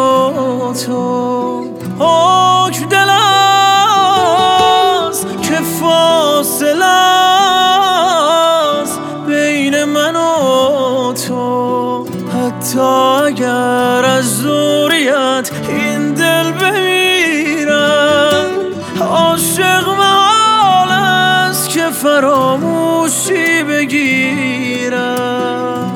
و تو. حکم دل است که فاصله است بین من و تو. حتی اگر از دوریت این دل بمیرد، عاشق محال است که فراموشی بگیرد.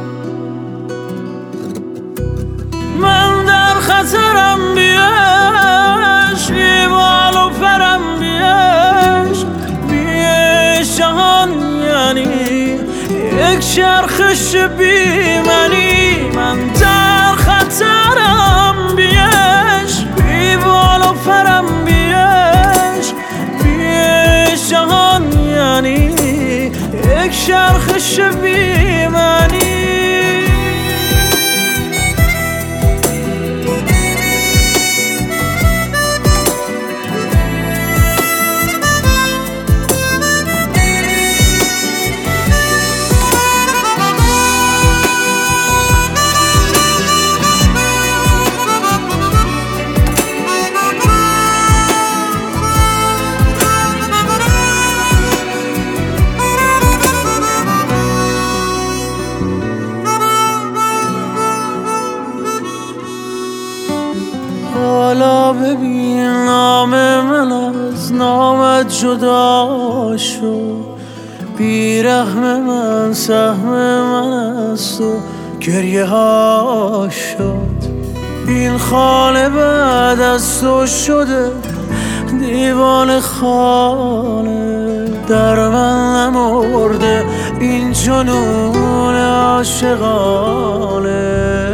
من در خطرم بیش، بی بال و پرم بیش، بیش جهان یعنی یک چرخش بی منی. من در خطرم بیش، بی بال و پرم بیش، بیش جهان یعنی یک چرخش بی منی. حالا ببین نام من از نامت جدا شد، بیرحم من سهم من است و گریه ها شد. این خانه بعد از تو شده دیوان خانه، در من نمرده این جنون عاشقانه.